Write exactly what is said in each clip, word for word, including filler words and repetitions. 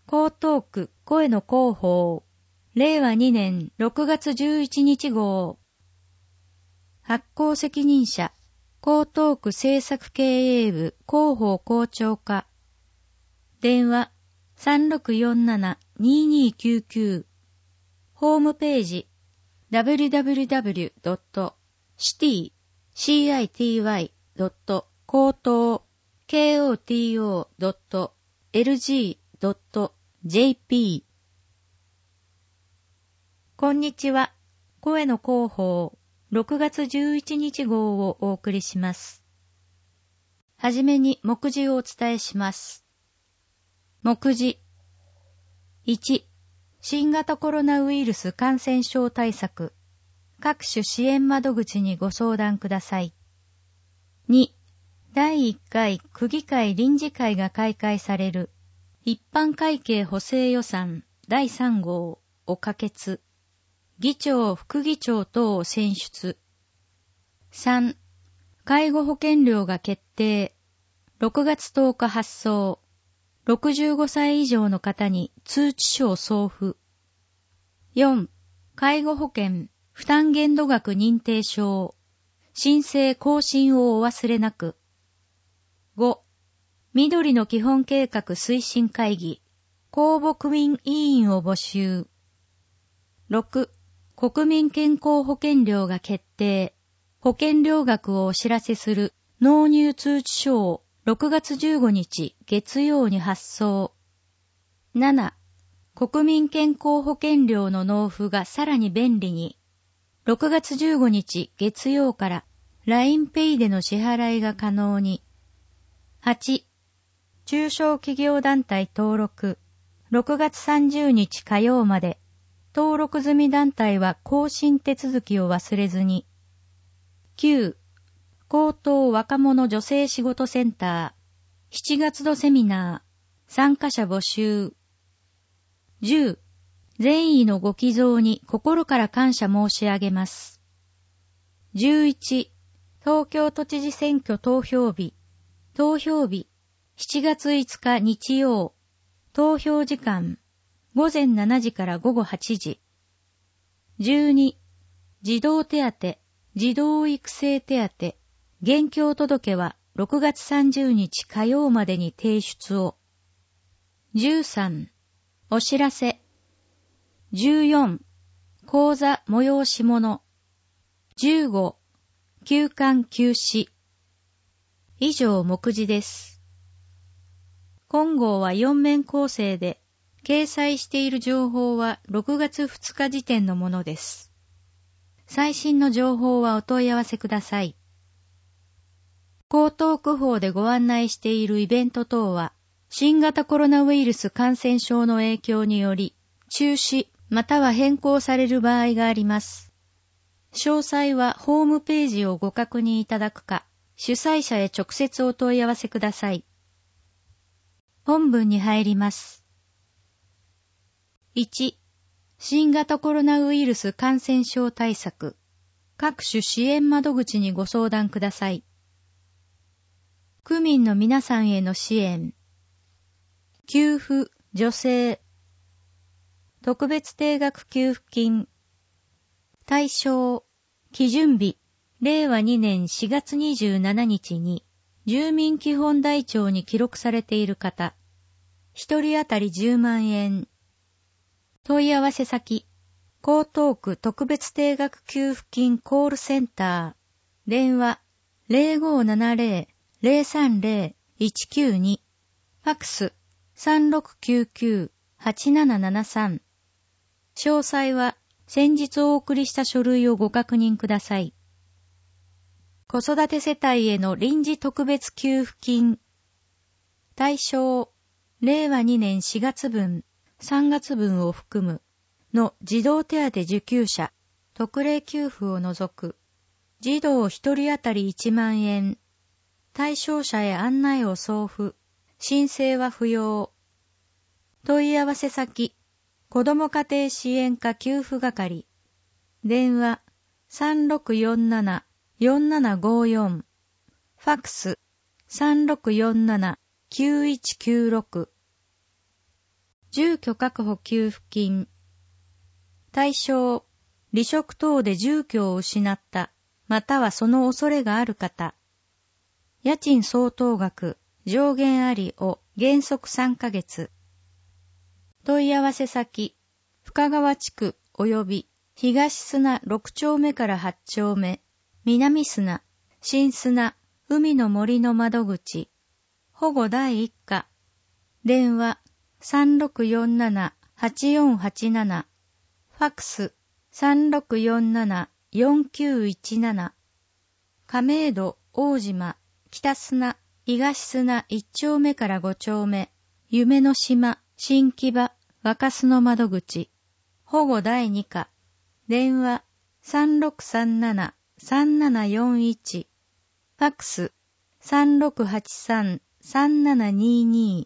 江東区声の広報れいわにねんろくがつじゅういちにち号発行責任者江東区政策経営部広報校長課電話 さんろくよんななにーにーきゅうきゅう ホームページ ダブリュダブリュダブリュドットシティ シーアイティーワイ ドット高等 ケーオーティーオー ドットエルジー ドット ジェーピー こんにちは。声の広報ろくがつじゅういちにち号をお送りします。はじめに目次をお伝えします。目次いち、新型コロナウイルス感染症対策各種支援窓口にご相談ください。に、だいいっかい区議会臨時会が開会される一般会計補正予算だいさん号を可決。議長、副議長等を選出。さん、介護保険料が決定。ろくがつとおか発送。ろくじゅうごさい以上の方に通知書を送付。よん、介護保険負担限度額認定証。申請更新をお忘れなく。ご、緑の基本計画推進会議。公募区民委員を募集。ろく、国民健康保険料が決定。保険料額をお知らせする納入通知書をろくがつじゅうごにち月曜に発送。なな、国民健康保険料の納付がさらに便利に。ろくがつじゅうごにち月曜から ラインペイ での支払いが可能に。はち、中小企業団体登録。ろくがつさんじゅうにち火曜まで。登録済み団体は更新手続きを忘れずに。きゅう、高等若者女性仕事センター。しちがつ度セミナー。参加者募集。じゅう、善意のご寄贈に心から感謝申し上げます。じゅういち、東京都知事選挙投票日。投票日、しちがついつか日曜。投票時間。ごぜんしちじからごごはちじ。じゅうに、児童手当、児童育成手当、現況届はろくがつさんじゅうにち火曜までに提出を。じゅうさん、お知らせ。じゅうよん、講座催し物。じゅうご、休館休止。以上目次です。今号はよんめん構成で、掲載している情報はろくがつふつか時点のものです。最新の情報はお問い合わせください。江東区法でご案内しているイベント等は、新型コロナウイルス感染症の影響により、中止または変更される場合があります。詳細はホームページをご確認いただくか、主催者へ直接お問い合わせください。本文に入ります。いち、新型コロナウイルス感染症対策。各種支援窓口にご相談ください。区民の皆さんへの支援。給付、助成。特別定額給付金。対象、基準日、れいわにねんしがつにじゅうしちにちに、住民基本台帳に記録されている方。一人当たりじゅうまんえん。問い合わせ先、江東区特別定額給付金コールセンター。電話、ぜろごーななぜろ ぜろさんぜろ いちきゅうに。ファックス、さんろくきゅうきゅう はちななななさん。詳細は、先日お送りした書類をご確認ください。子育て世帯への臨時特別給付金。対象、れいわにねんしがつぶん、さんがつぶんを含むの児童手当受給者、特例給付を除く、児童一人当たりいちまんえん。対象者へ案内を送付、申請は不要。問い合わせ先、子ども家庭支援課給付係。電話、さんろくよんなな よんななごよん。ファックス、さんろくよんなな きゅういちきゅうろく。 住居確保給付金。対象、離職等で住居を失った、またはその恐れがある方。家賃相当額、上限ありを原則さんかげつ。問い合わせ先、深川地区及び東砂ろく丁目からはち丁目、南砂、新砂、海の森の窓口、保護第一課、電話 さんろくよんななはちよんはちなな、ファックス さんろくよんななよんきゅういちなな、亀戸大島、北砂、東砂いち丁目からご丁目、夢の島、新木場、若洲の窓口、保護第二課、電話 さんろくさんななさんななよんいち、ファックス さんろくはちさんさんななにに。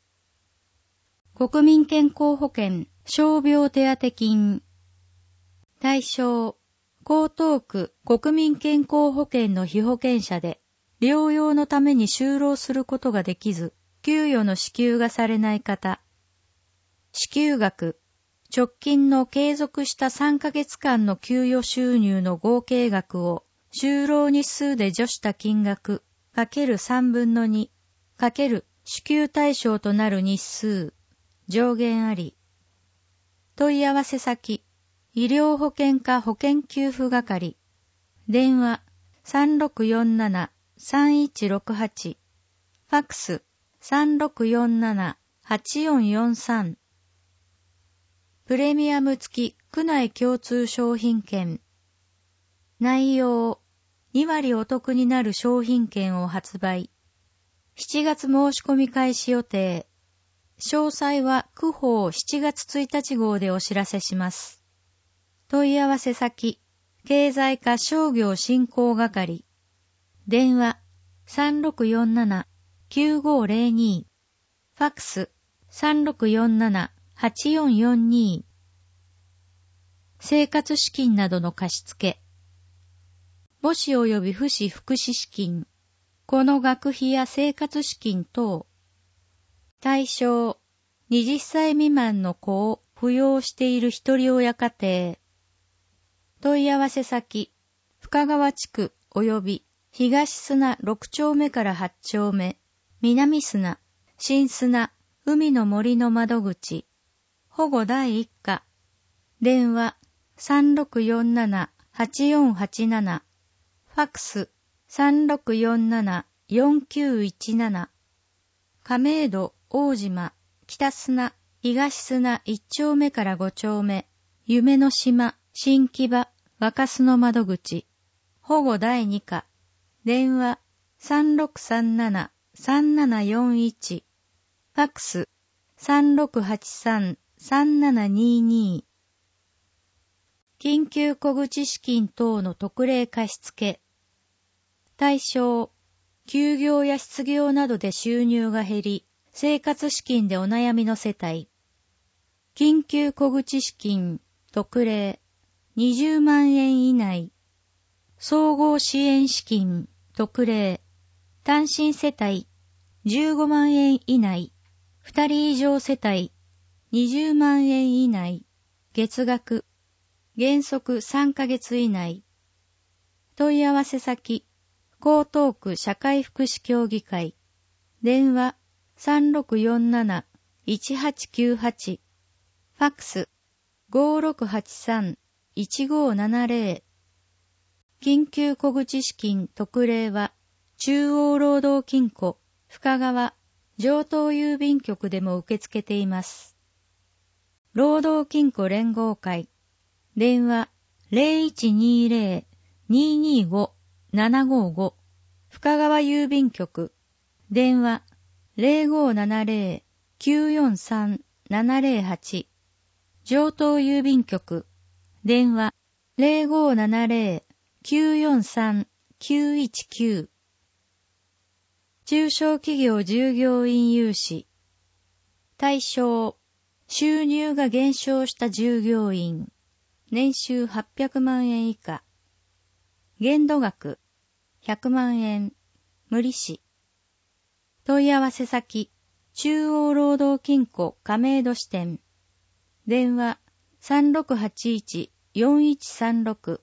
国民健康保険傷病手当金。対象、江東区国民健康保険の被保険者で、療養のために就労することができず、給与の支給がされない方。支給額、直近の継続したさんかげつかんの給与収入の合計額を、就労日数で除した金額、かけるさんぶんのに、かける支給対象となる日数、上限あり。問い合わせ先、医療保険課保険給付係。電話 さんろくよんななさんいちろくはち、ファックス さんろくよんななはちよんよんさん。プレミアム付き区内共通商品券。内容、にわりお得になる商品券を発売。しちがつ申し込み開始予定。詳細は区報しちがつついたち号でお知らせします。問い合わせ先、経済課商業振興係。電話 さんろくよんななきゅうごぜろに、ファックス さんろくよんななはちよんよんに。生活資金などの貸付。母子及び父子福祉資金。この学費や生活資金等。対象、はたち未満の子を扶養している一人親家庭。問い合わせ先、深川地区及び東砂ろく丁目からはち丁目、南砂、新砂、海の森の窓口、保護第一課、電話 さんろくよんななはちよんはちなな、ファックス さんろくよんななよんきゅういちなな、亀戸大島、北砂、東砂いち丁目からご丁目、夢の島、新木場、若洲の窓口、保護第二課、電話 さんろくさんななさんななよんいち、ファックス さんろくはちさんさんななにに。緊急小口資金等の特例貸付。対象、休業や失業などで収入が減り、生活資金でお悩みの世帯。緊急小口資金、特例、にじゅうまんえん以内。総合支援資金、特例、単身世帯、じゅうごまんえん以内。二人以上世帯、にじゅうまんえん以内。月額、原則さんかげつ以内。問い合わせ先、江東区社会福祉協議会。電話 さんろくよんなないちはちきゅうはち、ファックス ごろくはちさんいちごななぜろ。緊急小口資金特例は中央労働金庫深川上東郵便局でも受け付けています。労働金庫連合会。電話 ゼロいちにゼロ にーにーご ななごご。深川郵便局。電話 ゼロごななゼロ きゅうよんさん ななゼロはち。上東郵便局。電話 ゼロごななゼロ きゅうよんさん きゅういちきゅう。中小企業従業員融資。対象、収入が減少した従業員。年収はっぴゃくまんえん以下。限度額、ひゃくまんえん。無利子。問い合わせ先、 中央労働金庫亀戸支店。電話 さんろくはちいちよんいちさんろく。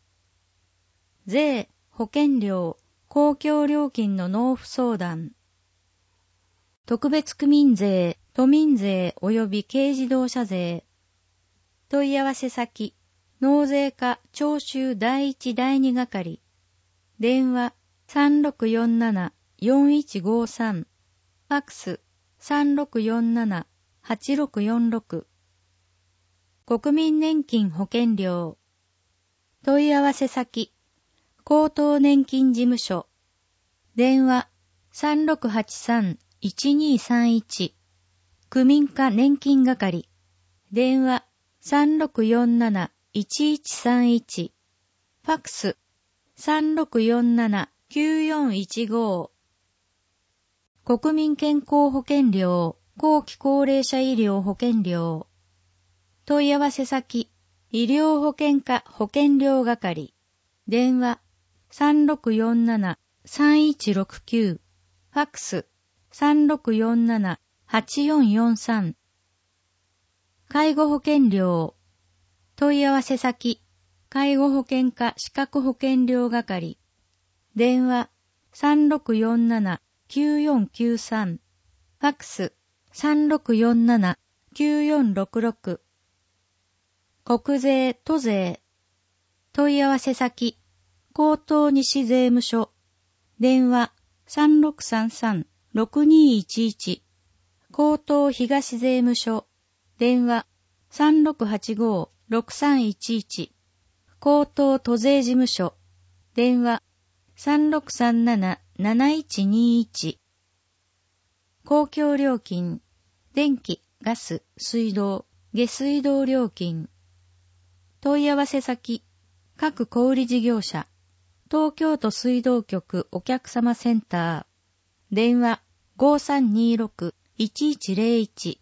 税、保険料、公共料金の納付相談。特別区民税、都民税及び軽自動車税。問い合わせ先、納税課徴収第一第二係。電話 さんろくよんななよんいちごさん。ファックス さんろくよんななはちろくよんろく。国民年金保険料。問い合わせ先、高等年金事務所。電話 さんろくはちさんいちにさんいち。区民課年金係。電話 さんろくよんなないちいちさんいち。ファックス さんろくよんななきゅうよんいちご。国民健康保険料、後期高齢者医療保険料。問い合わせ先、医療保険課保険料係。電話 さんろくよんななさんいちろくきゅう。ファックス さんろくよんななはちよんよんさん。介護保険料。問い合わせ先、介護保険課資格保険料係。電話 さんろくよんななきゅうよんきゅうさん。ファックス さんろくよんななきゅうよんろくろく。国税、都税。問い合わせ先、江東西税務署。電話 さんろくさんさんろくにいちいち。江東東税務署。電話 さんろくはちごろくさんいちいち。江東都税事務所。電話 さんろくさんなななないちにいち。公共料金、電気、ガス、水道、下水道料金。問い合わせ先、各小売事業者、東京都水道局お客様センター。電話 ごさんにろくいちいちゼロいち。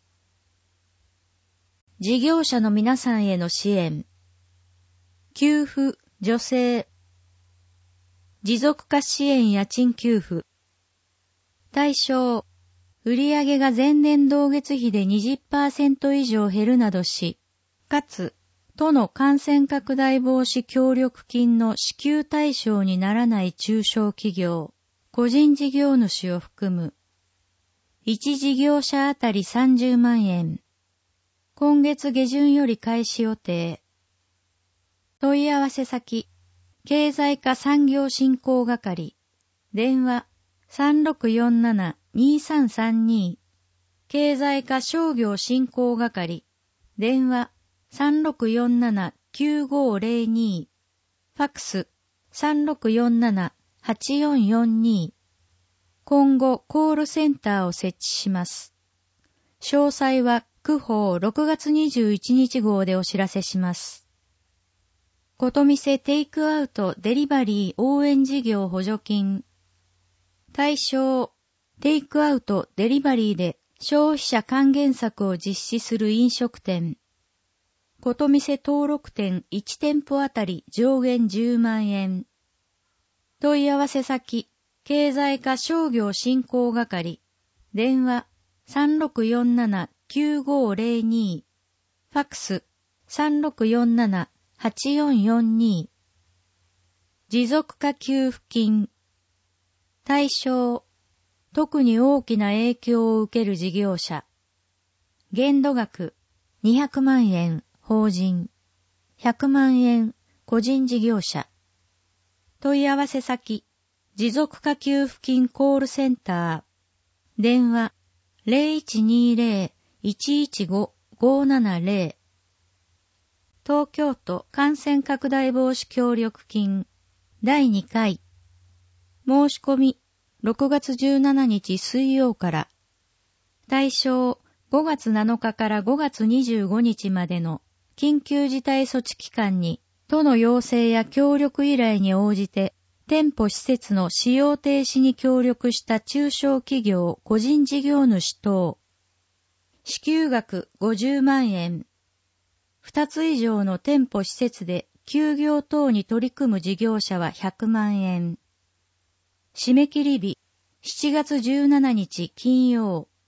事業者の皆さんへの支援。給付、助成。持続化支援家賃給付。対象、売上が前年同月比で にじゅっパーセント 以上減るなどし、かつ、都の感染拡大防止協力金の支給対象にならない中小企業、個人事業主を含む。いち事業者あたりさんじゅうまんえん。今月下旬より開始予定。問い合わせ先、経済課産業振興係。電話 さんろくよんななにさんさんに。経済課商業振興係。電話 さんろくよんななきゅうごゼロに。ファックス さんろくよんななはちよんよんに。今後コールセンターを設置します。詳細は区報ろくがつにじゅういちにち号でお知らせします。ことみせテイクアウトデリバリー応援事業補助金。対象、テイクアウトデリバリーで消費者還元策を実施する飲食店。ことみせ登録店いち店舗あたり上限じゅうまんえん。問い合わせ先、経済課商業振興係。電話 さんろくよんななきゅうごゼロに。ファックス さんろくよんななはちよんよんに。持続化給付金。対象、特に大きな影響を受ける事業者。限度額にひゃくまんえん法人、ひゃくまんえん個人事業者。問い合わせ先、持続化給付金コールセンター。電話 ゼロいちにゼロいちいちごごななゼロ。東京都感染拡大防止協力金だいにかい。申し込みろくがつじゅうしちにち水曜から。対象ごがつなのかからごがつにじゅうごにちまでの緊急事態措置期間に都の要請や協力依頼に応じて店舗施設の使用停止に協力した中小企業個人事業主等。支給額ごじゅうまんえん。ふたつ以上の店舗施設で休業等に取り組む事業者はひゃくまんえん。締め切り日しちがつじゅうしちにち金曜。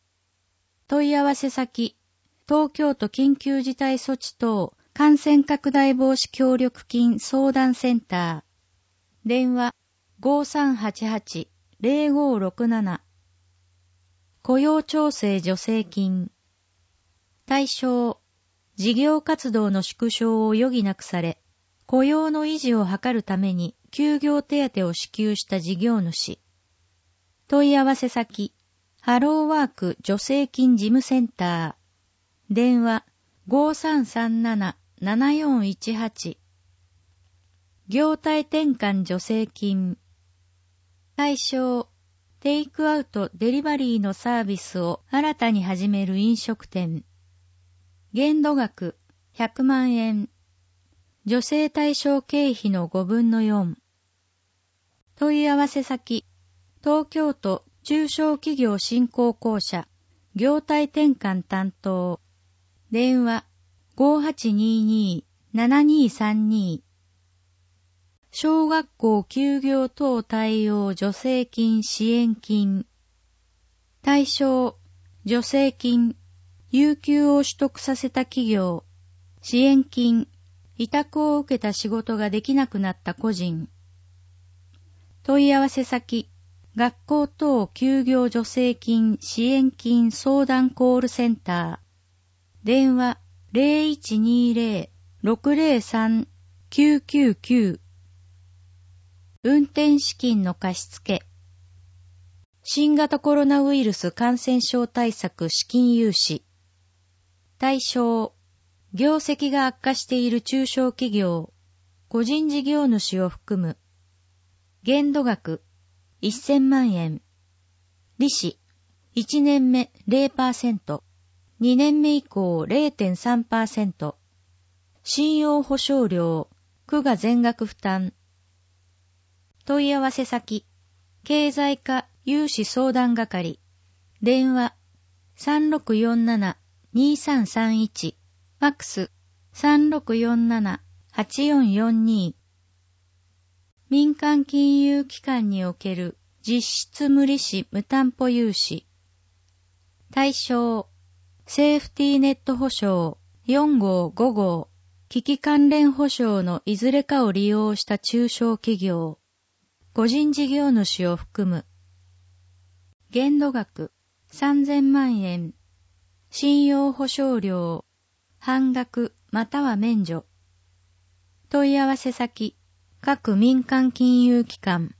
問い合わせ先、東京都緊急事態措置等感染拡大防止協力金相談センター。電話 ごーさんはちはち ゼロごーろくなな。雇用調整助成金。対象、事業活動の縮小を余儀なくされ、雇用の維持を図るために休業手当を支給した事業主。問い合わせ先、ハローワーク助成金事務センター。電話 ごーさんさんなな ななよんいちはち。業態転換助成金。対象、テイクアウトデリバリーのサービスを新たに始める飲食店。限度額ひゃくまんえん。助成対象経費のごぶんのよん。問い合わせ先、東京都中小企業振興公社、業態転換担当。電話 ごーはちにーにー ななにーさんにー。小学校休業等対応助成金支援金。対象、助成金、有給を取得させた企業。支援金、委託を受けた仕事ができなくなった個人。問い合わせ先、学校等休業助成金支援金相談コールセンター。電話 ゼロいちにーゼロ ろくゼロさん きゅうきゅうきゅう。運転資金の貸付。新型コロナウイルス感染症対策資金融資。対象、業績が悪化している中小企業、個人事業主を含む。限度額せんまんえん。利子いちねんめ ゼロパーセント、にねんめ以降 ゼロてんさんパーセント。信用保証料、区が全額負担。問い合わせ先、経済課融資相談係。電話 さんろくよんなな にーさんさんいち。ファックス さんろくよんなな はちよんよんに。民間金融機関における実質無利子無担保融資。対象、セーフティーネット保証よんごうごごう、機器関連保証のいずれかを利用した中小企業。個人事業主を含む。限度額さんぜんまんえん。信用保証料、半額または免除。問い合わせ先、各民間金融機関。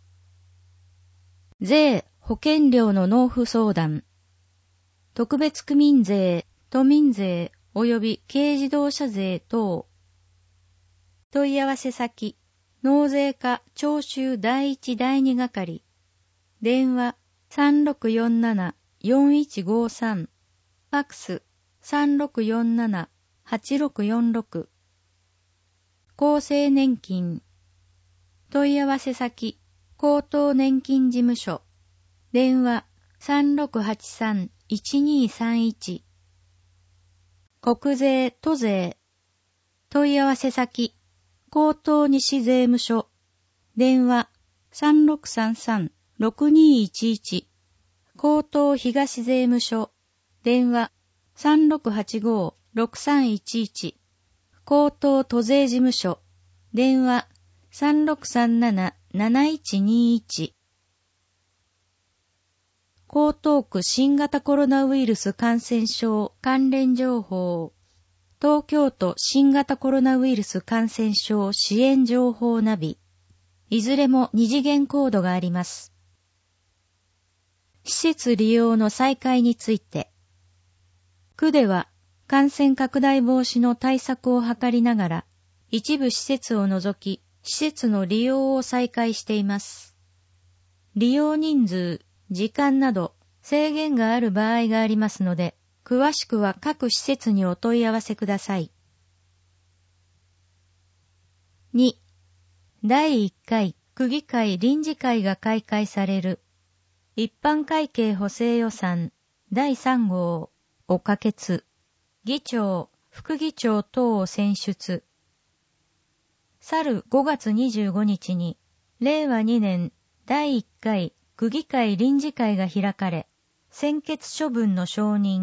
税・保険料の納付相談。特別区民税、都民税及び軽自動車税等。問い合わせ先、納税課徴収第一第二係。電話 さんろくよんなな よんいちごさん。ファックス さんろくよんなな はちろくよんろく。厚生年金。問い合わせ先、高等年金事務所。電話 さんろくはちさん いちにーさんいち。国税・都税。問い合わせ先、高等西税務署。電話 さんろくさんさん ろくにーいちいち。高等東税務署。電話 さんろくはちごう ろくさんいちいち。高等都税事務所。電話 さんろくさんなな なないちにいち。江東区新型コロナウイルス感染症関連情報。東京都新型コロナウイルス感染症支援情報ナビ。いずれも二次元コードがあります。施設利用の再開について。区では感染拡大防止の対策を図りながら、一部施設を除き、施設の利用を再開しています。利用人数、時間など制限がある場合がありますので、詳しくは各施設にお問い合わせください。に. だいいっかい区議会臨時会が開会される。一般会計補正予算だいさんごうを可決。議長、副議長等を選出。去るごがつにじゅうごにちに、れいわにねんだいいっかい区議会臨時会が開かれ、専決処分の承認、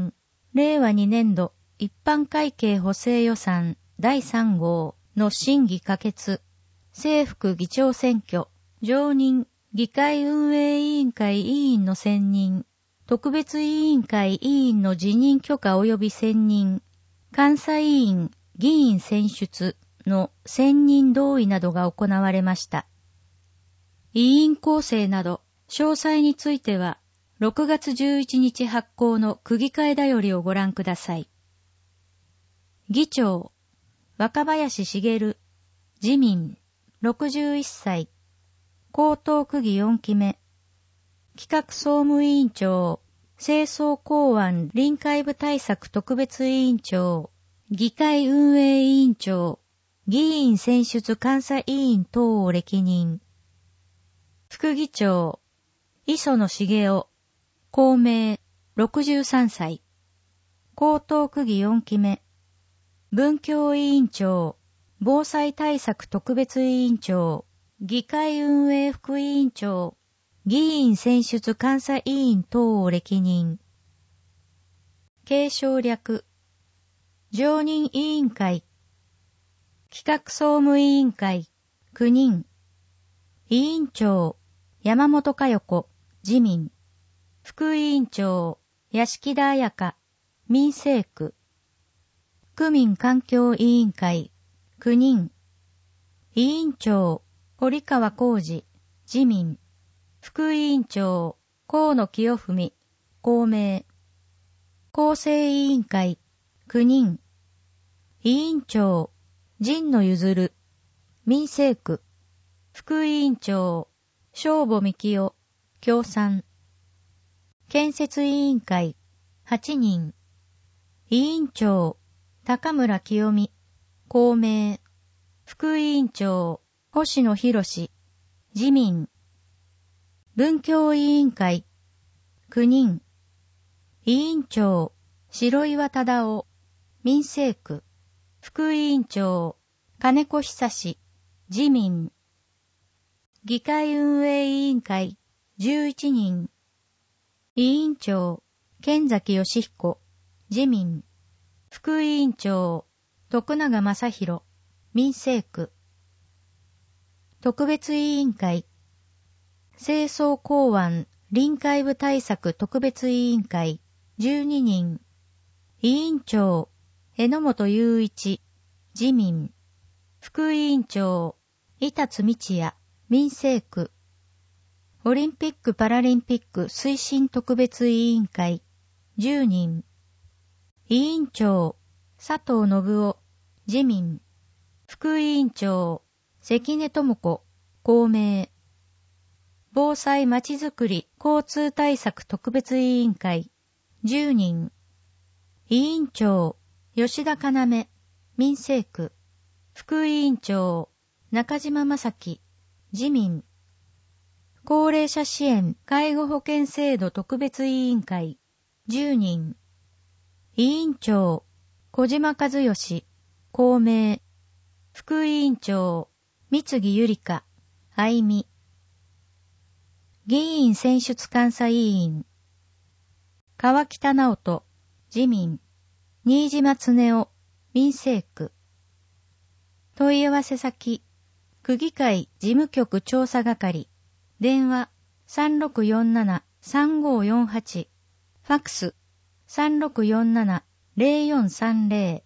れいわにねんど一般会計補正予算だいさん号の審議可決、正副議長選挙、常任議会運営委員会委員の選任、特別委員会委員の辞任許可及び選任、監査委員、議員選出の選任同意などが行われました。委員構成など、詳細については、ろくがつじゅういちにち発行の区議会だよりをご覧ください。議長、若林茂、自民、ろくじゅういっさい、江東区議よんきめ、企画総務委員長、清掃公安臨海部対策特別委員長、議会運営委員長、議員選出監査委員等を歴任。副議長、磯野茂雄、公明、ろくじゅうさんさい、江東区議よんきめ、文教委員長、防災対策特別委員長、議会運営副委員長、議員選出監査委員等を歴任。継承略、常任委員会、企画総務委員会、きゅうにん、委員長、山本佳代子、自民、副委員長、屋敷田彩香、民政区、区民環境委員会、きゅうにん、委員長、堀川浩二、自民、副委員長、河野清文、公明、構成委員会、きゅうにん、委員長、神野譲、民政区、副委員長、正保幹夫、共産、建設委員会、はちにん、委員長、高村清美、公明、副委員長、星野博士、自民、文教委員会、きゅうにん、委員長、白岩忠夫、民政区、副委員長、金子久志、自民、議会運営委員会、じゅういちにん、委員長、剣崎義彦、自民、副委員長、徳永正弘、民政区、特別委員会、清掃公安臨海部対策特別委員会、じゅうににん、委員長、榎本雄一、自民、副委員長、板津道也、民政区、オリンピック・パラリンピック推進特別委員会、じゅうにん、委員長、佐藤信夫、自民、副委員長、関根智子、公明、防災まちづくり交通対策特別委員会、じゅうにん、委員長、吉田要、民政区、副委員長、中島正樹、自民、高齢者支援介護保険制度特別委員会、じゅうにん、委員長、小島和義、公明、副委員長、三木ゆりか、愛美、議員選出監査委員、川北直人、自民、新島恒夫、民政区、問い合わせ先、区議会事務局調査係、電話 さんろくよんななさんごよんはち、ファックス さんろくよんななゼロよんさんゼロ。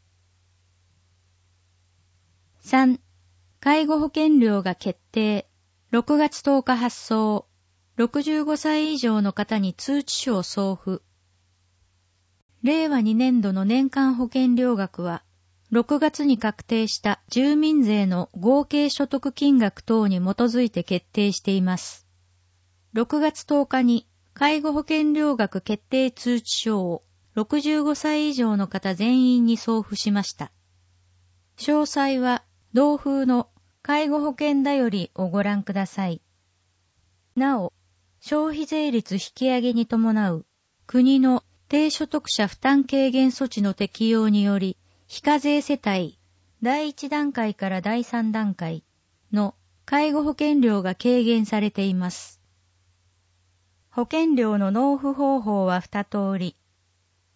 さん. 介護保険料が決定。ろくがつとおか発送。ろくじゅうごさい以上の方に通知書を送付。れいわにねんどの年間保険料額は、ろくがつに確定した住民税の合計所得金額等に基づいて決定しています。ろくがつとおかに介護保険料額決定通知書をろくじゅうごさい以上の方全員に送付しました。詳細は同封の介護保険だよりをご覧ください。なお、消費税率引き上げに伴う国の低所得者負担軽減措置の適用により、非課税世帯だいいち段階からだいさん段階の介護保険料が軽減されています。保険料の納付方法は二通り。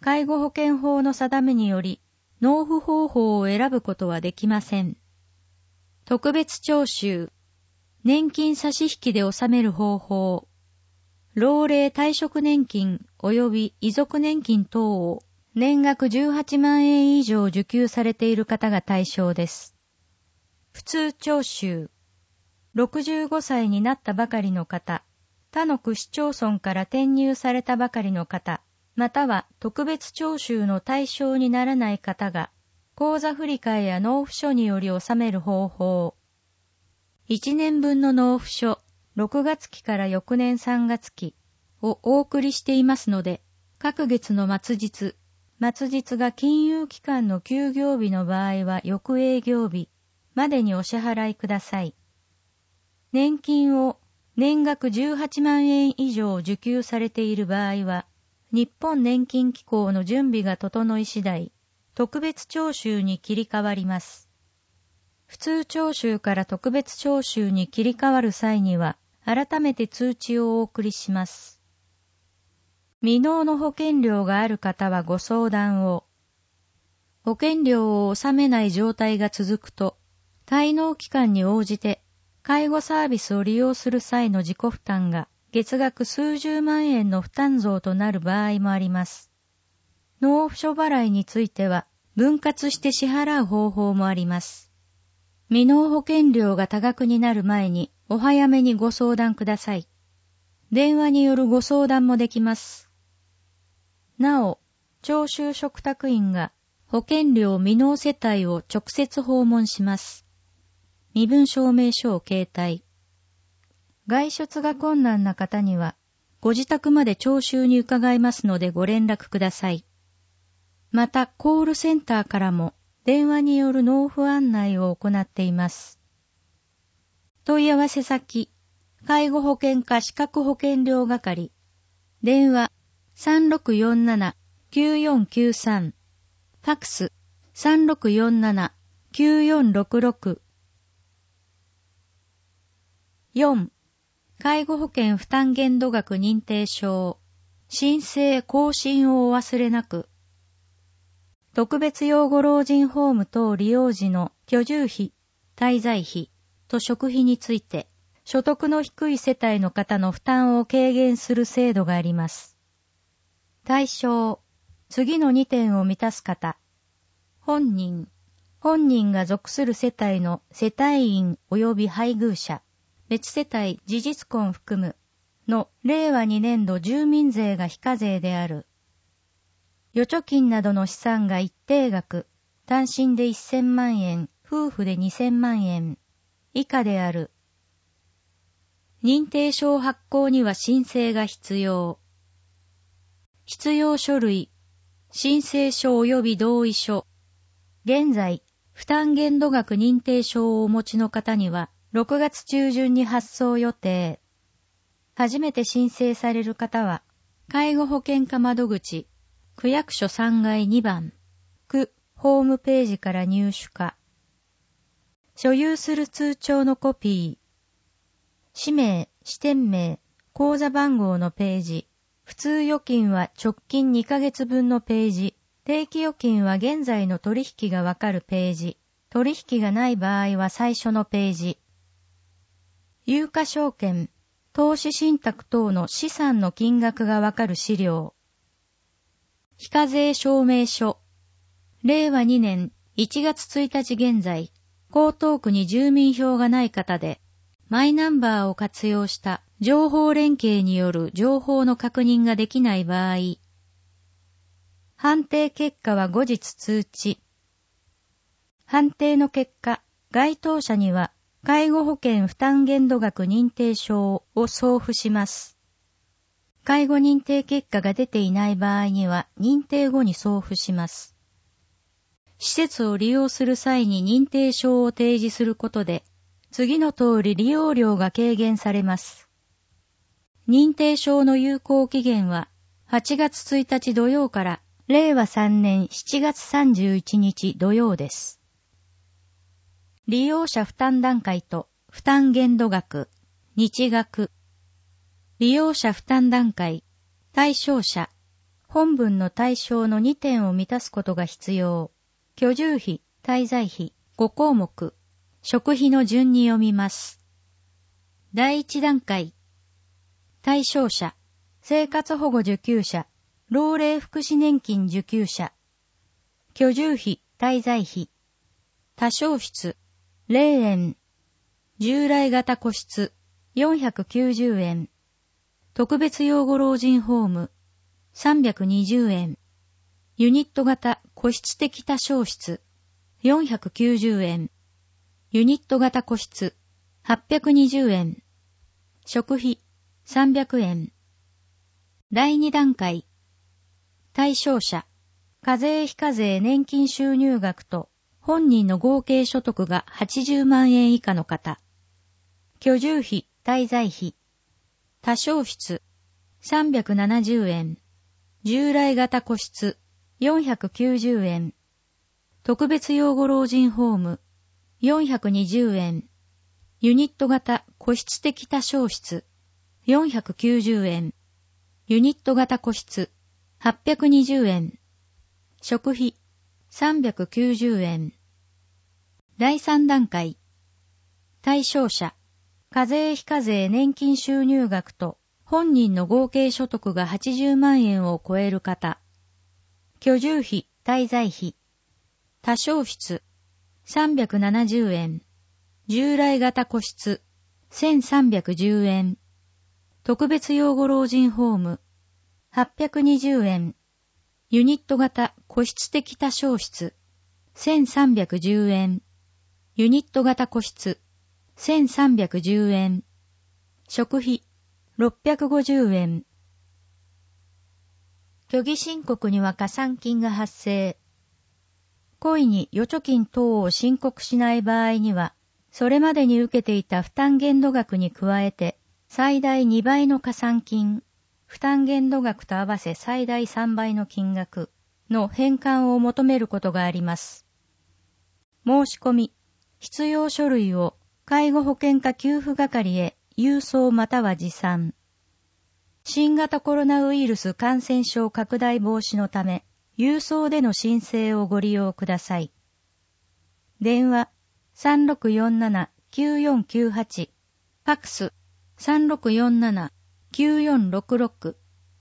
介護保険法の定めにより、納付方法を選ぶことはできません。特別徴収、年金差し引きで納める方法、老齢退職年金及び遺族年金等を年額じゅうはちまんえん以上受給されている方が対象です。普通徴収、ろくじゅうごさいになったばかりの方、他の区市町村から転入されたばかりの方、または特別徴収の対象にならない方が、口座振替や納付書により納める方法。いちねんぶんの納付書、ろくがつきから翌年さんがつきをお送りしていますので、各月の末日、末日が金融機関の休業日の場合は翌営業日までにお支払いください。年金を年額じゅうはちまんえん以上受給されている場合は、日本年金機構の準備が整い次第、特別徴収に切り替わります。普通徴収から特別徴収に切り替わる際には、改めて通知をお送りします。未納の保険料がある方はご相談を。保険料を納めない状態が続くと、滞納期間に応じて、介護サービスを利用する際の自己負担が月額数十万円の負担増となる場合もあります。納付書払いについては分割して支払う方法もあります。未納保険料が多額になる前にお早めにご相談ください。電話によるご相談もできます。なお、徴収嘱託員が保険料未納世帯を直接訪問します。身分証明書を携帯。外出が困難な方には、ご自宅まで徴収に伺いますのでご連絡ください。また、コールセンターからも電話による納付案内を行っています。問い合わせ先、介護保険課資格保険料係。電話 さんろくよんななきゅうよんきゅうさん。ファックス さんろくよんななきゅうよんろくろく。よん. 介護保険負担限度額認定証。申請更新をお忘れなく。特別養護老人ホーム等利用時の居住費、滞在費と食費について、所得の低い世帯の方の負担を軽減する制度があります。対象、次のにてんを満たす方。本人、本人が属する世帯の世帯員及び配偶者。別世帯事実婚含むのれいわにねんど住民税が非課税である。預貯金などの資産が一定額、単身でせんまんえん、夫婦でにせんまんえん以下である。認定証発行には申請が必要。必要書類、申請書及び同意書。現在、負担限度額認定証をお持ちの方には、ろくがつちゅうじゅんに発送予定。初めて申請される方は、介護保険課窓口、区役所さんがいにばん、区ホームページから入手か。所有する通帳のコピー、氏名、支店名、口座番号のページ、普通預金は直近にかげつぶんのページ、定期預金は現在の取引がわかるページ、取引がない場合は最初のページ、有価証券、投資信託等の資産の金額がわかる資料。非課税証明書。れいわにねんいちがつついたち現在、江東区に住民票がない方で、マイナンバーを活用した情報連携による情報の確認ができない場合、判定結果は後日通知。判定の結果、該当者には、介護保険負担限度額認定証を送付します。介護認定結果が出ていない場合には認定後に送付します。施設を利用する際に認定証を提示することで、次の通り利用料が軽減されます。認定証の有効期限ははちがつついたち土曜かられいわさんねんしちがつさんじゅういちにち土曜です。利用者負担段階と負担限度額、日額。利用者負担段階、対象者、 本文の対象のにてんを満たすことが必要。居住費、滞在費、ごこうもく。食費の順に読みます。第一段階。対象者、生活保護受給者、老齢福祉年金受給者。居住費、滞在費。多床室、ゼロえん。従来型個室、よんひゃくきゅうじゅうえん。特別養護老人ホーム、さんびゃくにじゅうえん。ユニット型個室的多床室、よんひゃくきゅうじゅうえん。ユニット型個室、はっぴゃくにじゅうえん。食費、さんびゃくえん。第二段階。対象者、課税非課税年金収入額と本人の合計所得がはちじゅうまんえん以下の方。居住費、滞在費。多床室、さんびゃくななじゅうえん。従来型個室、よんひゃくきゅうじゅうえん。特別養護老人ホーム、よんひゃくにじゅうえん。ユニット型個室的多床室、よんひゃくきゅうじゅうえん。ユニット型個室、はっぴゃくにじゅうえん。食費、さんびゃくきゅうじゅうえん。第三段階。対象者、課税非課税年金収入額と本人の合計所得がはちじゅうまんえんを超える方。居住費、滞在費。多床室、さんびゃくななじゅうえん。従来型個室、せんさんびゃくじゅうえん。特別養護老人ホーム、はっぴゃくにじゅうえん。ユニット型個室的多床室、せんさんびゃくじゅうえん。ユニット型個室、せんさんびゃくじゅうえん。食費、ろっぴゃくごじゅうえん。虚偽申告には加算金が発生。故意に預貯金等を申告しない場合には、それまでに受けていた負担限度額に加えて、最大にばいの加算金、負担限度額と合わせ最大さんばいの金額の返還を求めることがあります。申し込み、必要書類を介護保険課給付係へ郵送または持参。新型コロナウイルス感染症拡大防止のため、郵送での申請をご利用ください。電話 さんろくよんななきゅうよんきゅうはち、ファックス さんろくよんななきゅうよんろくろく。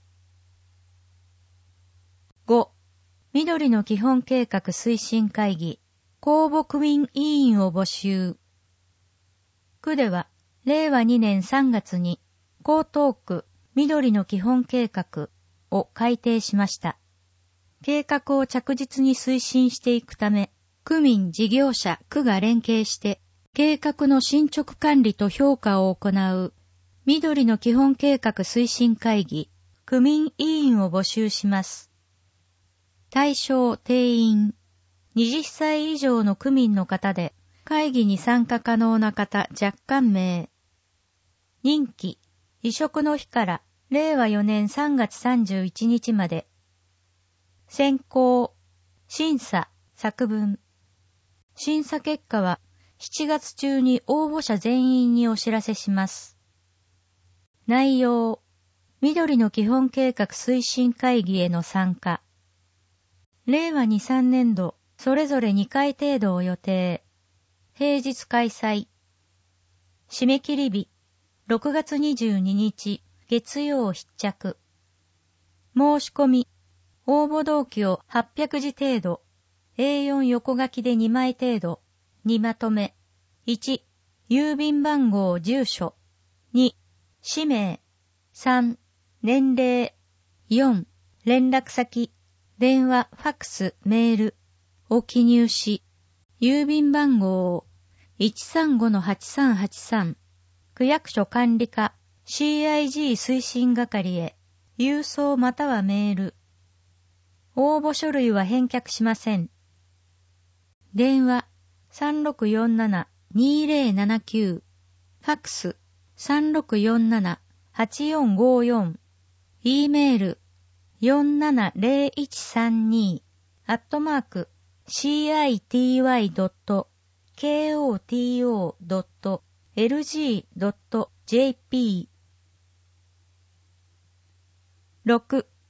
ご. 緑の基本計画推進会議公募区民委員を募集。区では、れいわにねんさんがつに江東区緑の基本計画を改定しました。計画を着実に推進していくため、区民事業者区が連携して、計画の進捗管理と評価を行う、緑の基本計画推進会議、区民委員を募集します。対象定員、はたちさい以上の区民の方で、会議に参加可能な方若干名。任期、委嘱の日かられいわよねんさんがつさんじゅういちにちまで。選考、審査、作文。審査結果はしちがつ中に応募者全員にお知らせします。内容、緑の基本計画推進会議への参加。れいわにさんねんど、それぞれにかい程度を予定。平日開催。締め切り日、ろくがつにじゅうににち、月曜必着。申し込み、応募動機をはっぴゃくじ程度、エーよん 横書きでにまい程度、にまとめ。いち、郵便番号住所。に、氏名。さん、年齢。よん、連絡先。電話、ファックス、メールを記入し、郵便番号 いちさんごのはちさんはちさん 区役所管理課 シーアイジー 推進係へ郵送またはメール。応募書類は返却しません。電話 さんろくよんななにぜろななきゅう、ファックス さんろくよんななはちよんごよん、E メールよんななぜろいちさんにアットマーク シーアイティーワイドットケーオーティーオードットエルジードットジェーピー。ろく.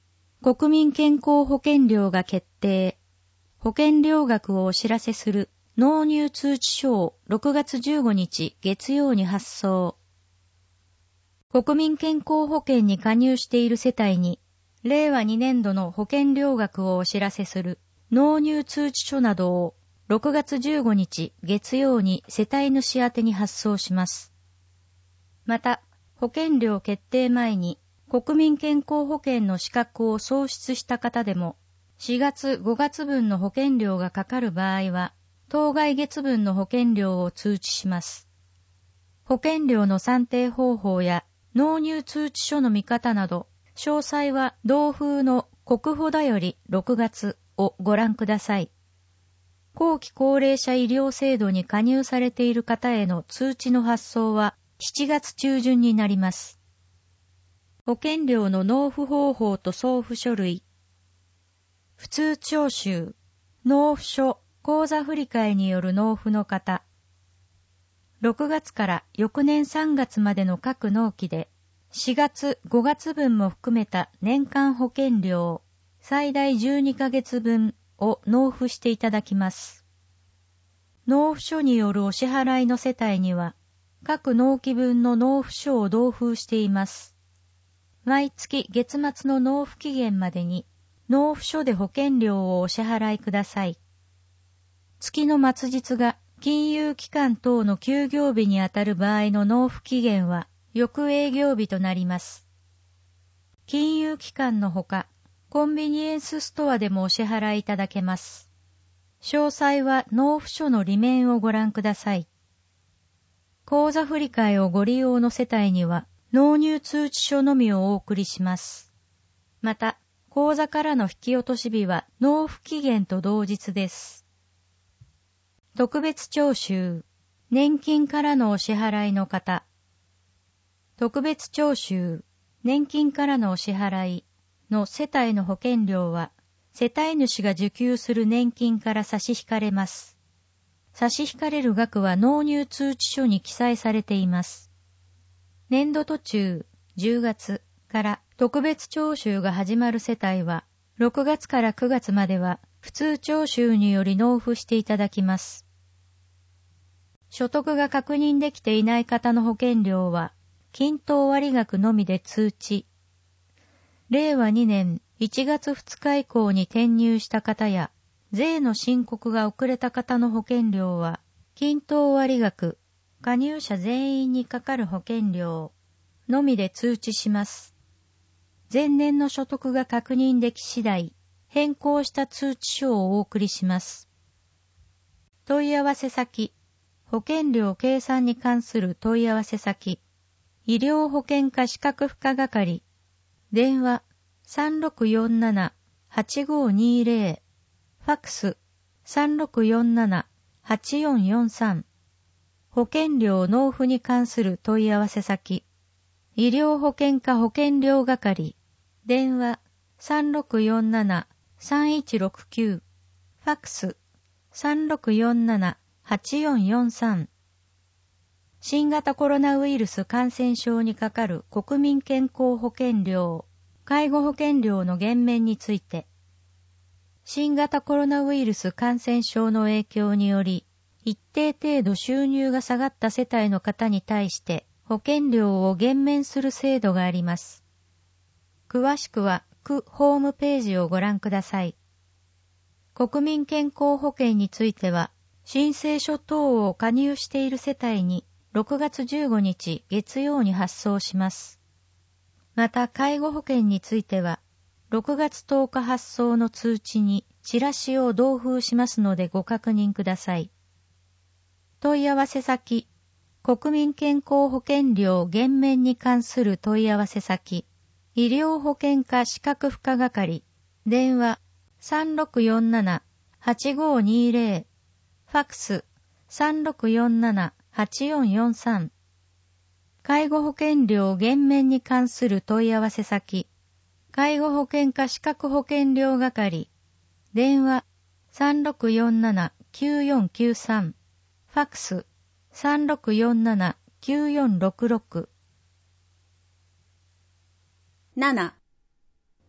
国民健康保険料が決定。保険料額をお知らせする納入通知書をろくがつじゅうごにち月曜に発送。国民健康保険に加入している世帯に、れいわにねんどの保険料額をお知らせする納入通知書などをろくがつじゅうごにち月曜に世帯主宛てに発送します。また、保険料決定前に国民健康保険の資格を喪失した方でも、しがつごがつぶんの保険料がかかる場合は、当該月分の保険料を通知します。保険料の算定方法や納入通知書の見方など、詳細は同封の国保だよりろくがつをご覧ください。後期高齢者医療制度に加入されている方への通知の発送はしちがつちゅうじゅんになります。保険料の納付方法と送付書類。普通徴収、納付書、口座振替による納付の方。ろくがつから翌年さんがつまでの各納期で、しがつ、ごがつぶんも含めた年間保険料、最大じゅうにかげつぶんを納付していただきます。納付書によるお支払いの世帯には、各納期分の納付書を同封しています。毎月月末の納付期限までに、納付書で保険料をお支払いください。月の末日が金融機関等の休業日にあたる場合の納付期限は翌営業日となります。金融機関のほか、コンビニエンスストアでもお支払いいただけます。詳細は納付書の裏面をご覧ください。口座振替をご利用の世帯には納入通知書のみをお送りします。また、口座からの引き落とし日は納付期限と同日です。特別徴収、年金からのお支払いの方。特別徴収、年金からのお支払いの世帯の保険料は、世帯主が受給する年金から差し引かれます。差し引かれる額は納入通知書に記載されています。年度途中、じゅうがつから特別徴収が始まる世帯は、ろくがつからくがつまでは普通徴収により納付していただきます。所得が確認できていない方の保険料は、均等割額のみで通知。れいわにねんいちがつふつか以降に転入した方や、税の申告が遅れた方の保険料は、均等割額、加入者全員にかかる保険料のみで通知します。前年の所得が確認でき次第、変更した通知書をお送りします。問い合わせ先、保険料計算に関する問い合わせ先、医療保険課資格付加係、電話 さんろくよんなな はちごにぜろ、ファックス さんろくよんなな はちよんよんさん、保険料納付に関する問い合わせ先、医療保険課保険料係、電話 さんろくよんなな さんいちろくきゅう、ファックス さんろくよんなな はちよんよんさん。新型コロナウイルス感染症にかかる国民健康保険料、介護保険料の減免について、新型コロナウイルス感染症の影響により、一定程度収入が下がった世帯の方に対して保険料を減免する制度があります。詳しくは区ホームページをご覧ください。国民健康保険については、申請書等を加入している世帯にろくがつじゅうごにち月曜に発送します。また介護保険については、ろくがつとおか発送の通知にチラシを同封しますのでご確認ください。問い合わせ先、国民健康保険料減免に関する問い合わせ先、医療保険課資格付加係、電話 さんろくよんなな はちごにぜろ、ファックス さんろくよんなな はちよんよんさん、介護保険料減免に関する問い合わせ先、介護保険課資格保険料係、電話 さんろくよんなな きゅうよんきゅうさん、ファックス さんろくよんなな きゅうよんろくろく。 なな.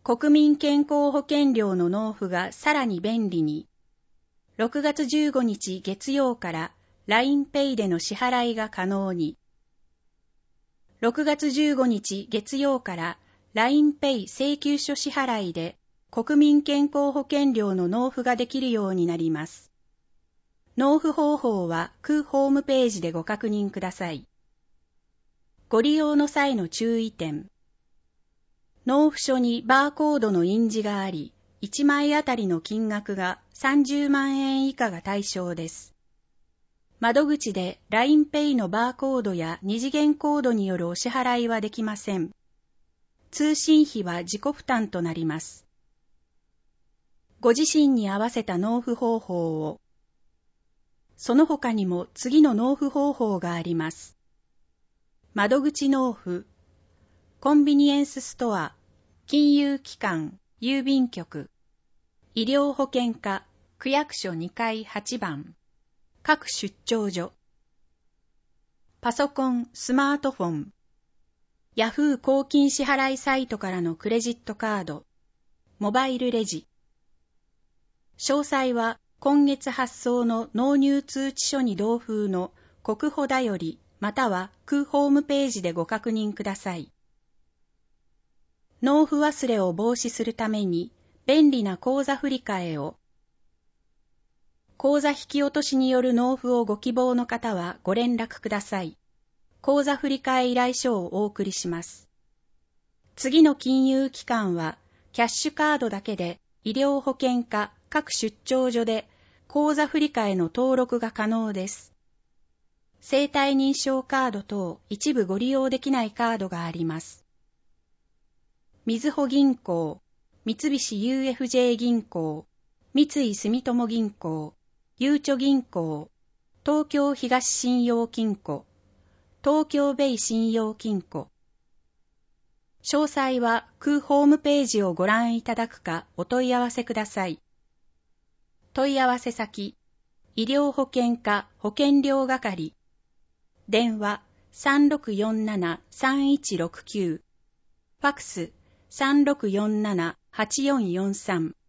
国民健康保険料の納付がさらに便利に。ろくがつじゅうごにち月曜から ラインペイ での支払いが可能に。ろくがつじゅうごにち月曜から ラインペイ 請求書支払いで国民健康保険料の納付ができるようになります。納付方法は区ホームページでご確認ください。ご利用の際の注意点。納付書にバーコードの印字があり、いちまいあたりの金額がさんじゅうまんえん以下が対象です。窓口で ラインペイ のバーコードや二次元コードによるお支払いはできません。通信費は自己負担となります。ご自身に合わせた納付方法を。その他にも次の納付方法があります。窓口納付、コンビニエンスストア、金融機関、郵便局、医療保険課、区役所にかいはちばん、各出張所、パソコン、スマートフォン、ヤフー公金支払いサイトからのクレジットカード、モバイルレジ。詳細は今月発送の納入通知書に同封の国保だよりまたは区ホームページでご確認ください。納付忘れを防止するために便利な口座振替を。口座引き落としによる納付をご希望の方はご連絡ください。口座振替依頼書をお送りします。次の金融機関はキャッシュカードだけで医療保険課各出張所で口座振替の登録が可能です。生体認証カード等一部ご利用できないカードがあります。みずほ銀行、三菱 ユーエフジェー 銀行、三井住友銀行、ゆうちょ銀行、東京東信用金庫、東京ベイ信用金庫。詳細は区ホームページをご覧いただくかお問い合わせください。問い合わせ先、医療保険課保険料係、電話 さんろくよんななさんいちろくきゅう、ファクス さんろくよんななはちよんよんさん。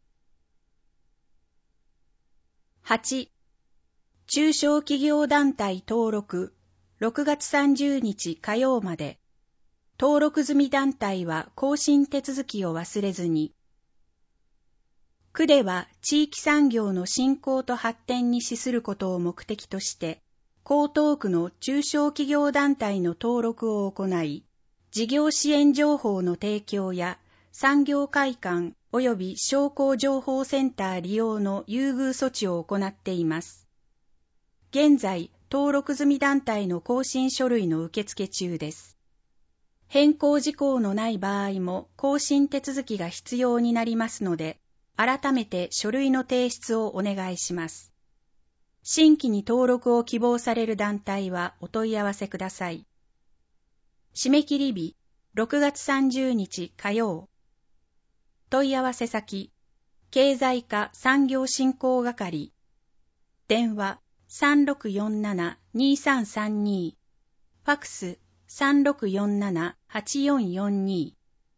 はち. 中小企業団体登録、ろくがつさんじゅうにち火曜まで。登録済み団体は更新手続きを忘れずに。区では地域産業の振興と発展に資することを目的として、江東区の中小企業団体の登録を行い、事業支援情報の提供や産業会館及び商工情報センター利用の優遇措置を行っています。現在、登録済み団体の更新書類の受付中です。変更事項のない場合も更新手続きが必要になりますので、改めて書類の提出をお願いします。新規に登録を希望される団体はお問い合わせください。締め切り日、ろくがつさんじゅうにち火曜。問い合わせ先、経済課産業振興係。電話 さんろくよんななにさんさんに、ファクス さんろくよんななはちよんよんに。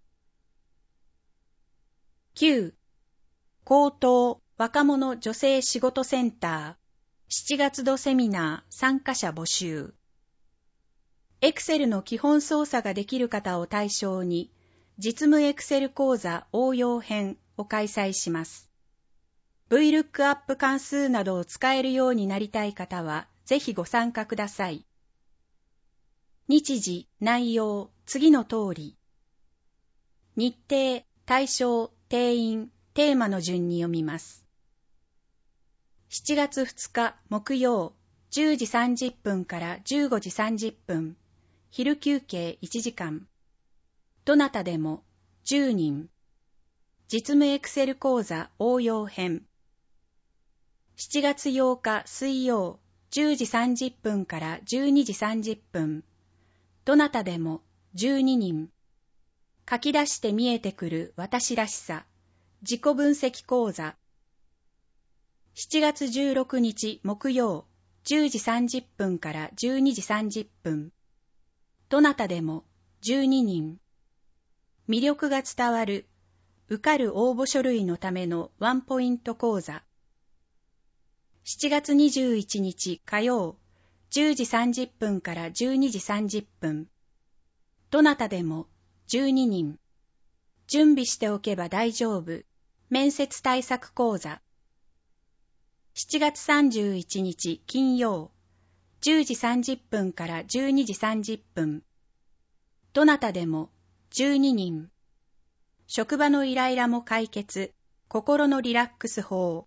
きゅう. 高等若者女性仕事センターしちがつ度セミナー参加者募集。エクセルの基本操作ができる方を対象に、実務エクセル講座応用編を開催します。ブイルックアップ 関数などを使えるようになりたい方は、ぜひご参加ください。日時、内容、次の通り。日程、対象、定員、テーマの順に読みます。しちがつふつか木曜、じゅうじさんじゅっぷんからじゅうごじさんじゅっぷん、昼休憩いちじかん。どなたでもじゅうにん。実務エクセル講座応用編。しちがつようか水曜、じゅうじさんじゅっぷんからじゅうにじさんじゅっぷん。どなたでもじゅうににん。書き出して見えてくる私らしさ、自己分析講座。しちがつじゅうろくにち木曜、じゅうじさんじゅっぷんからじゅうにじさんじゅっぷん。どなたでもじゅうににん。魅力が伝わる受かる応募書類のためのワンポイント講座。しちがつにじゅういちにち火曜、じゅうじさんじゅっぷんからじゅうにじさんじゅっぷん。どなたでもじゅうににん。準備しておけば大丈夫。面接対策講座。しちがつさんじゅういちにち金曜、じゅうじさんじゅっぷんからじゅうにじさんじゅっぷん。どなたでもじゅうににん。職場のイライラも解決。心のリラックス法。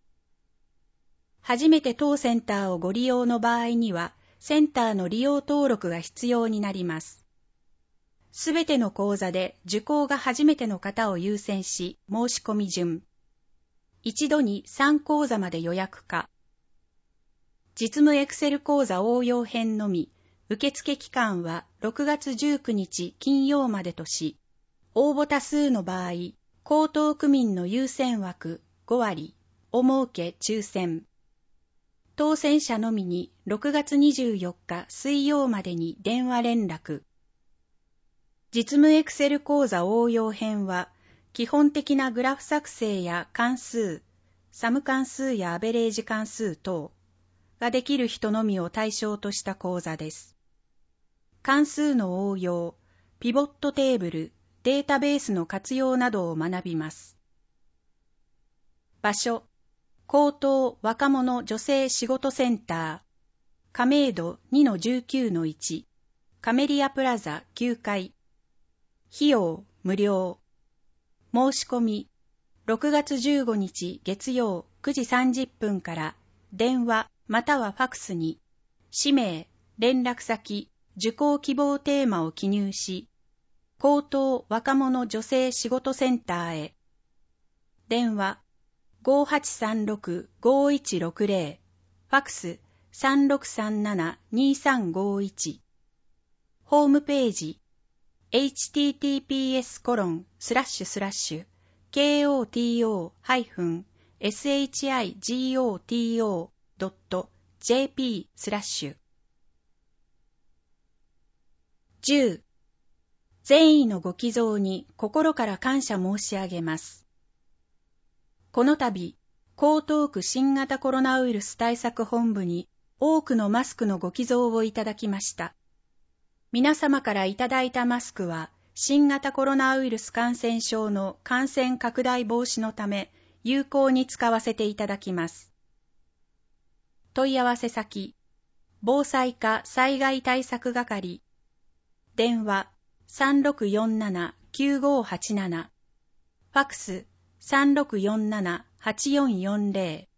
初めて当センターをご利用の場合には、センターの利用登録が必要になります。すべての講座で受講が初めての方を優先し、申し込み順。一度にさん講座まで予約可。実務エクセル講座応用編のみ、受付期間はろくがつじゅうくにち金曜までとし、応募多数の場合、江東区民の優先枠ごわりを設け抽選。当選者のみにろくがつにじゅうよっか水曜までに電話連絡。実務エクセル講座応用編は、基本的なグラフ作成や関数、サム関数やアベレージ関数等ができる人のみを対象とした講座です。関数の応用、ピボットテーブル、データベースの活用などを学びます。場所、江東若者女性仕事センター、亀戸 にのじゅうきゅうのいち、カメリアプラザきゅうかい。費用無料。申し込み、ろくがつじゅうごにち月曜くじさんじゅっぷんから電話またはファクスに、氏名、連絡先、受講希望テーマを記入し、江東若者女性仕事センターへ。電話ごはちさんろくごいちろくぜろ、ファクスさんろくさんななにさんごいち。ホームページ エイチティーティーピーエスコロンスラッシュスラッシュケーオーティーオーハイフンエスエイチアイジーオーティーオードットジェーピースラッシュ。じゅう善意のご寄贈に心から感謝申し上げます。この度、江東区新型コロナウイルス対策本部に多くのマスクのご寄贈をいただきました。皆様からいただいたマスクは、新型コロナウイルス感染症の感染拡大防止のため、有効に使わせていただきます。問い合わせ先、防災課災害対策係、電話さんろくよんななきゅうごはちなな、ファクスさんろくよんななはちよんよんぜろ。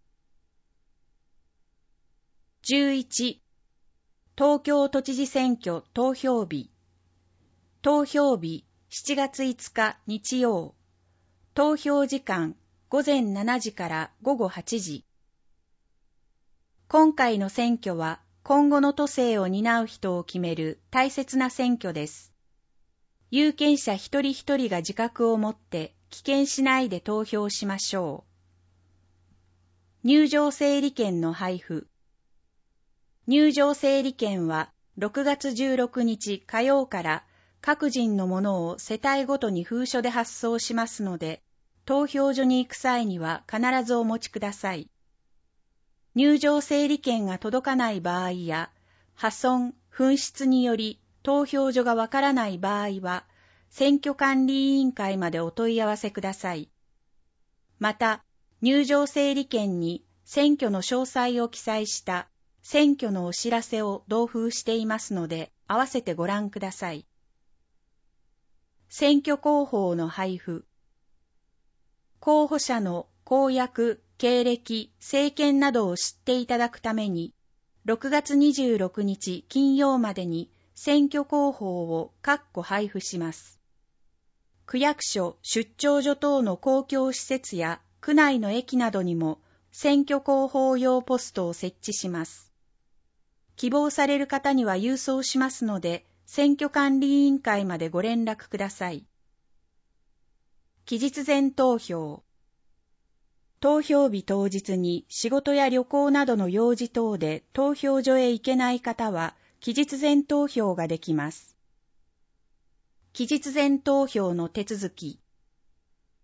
じゅういち東京都知事選挙投票日。投票日しちがついつか日曜。投票時間ごぜんしちじからごごはちじ。今回の選挙は今後の都政を担う人を決める大切な選挙です。有権者一人一人が自覚を持って棄権しないで投票しましょう。入場整理券の配布。入場整理券はろくがつじゅうろくにち火曜から各人のものを世帯ごとに封書で発送しますので、投票所に行く際には必ずお持ちください。入場整理券が届かない場合や、破損、紛失により投票所がわからない場合は、選挙管理委員会までお問い合わせください。また、入場整理券に選挙の詳細を記載した選挙のお知らせを同封していますので、合わせてご覧ください。選挙広報の配布。候補者の公約、経歴、政見などを知っていただくために、ろくがつにじゅうろくにち金曜までに選挙広報を各個配布します。区役所、出張所等の公共施設や区内の駅などにも選挙広報用ポストを設置します。希望される方には郵送しますので、選挙管理委員会までご連絡ください。期日前投票。投票日当日に仕事や旅行などの用事等で投票所へ行けない方は、期日前投票ができます。期日前投票の手続き。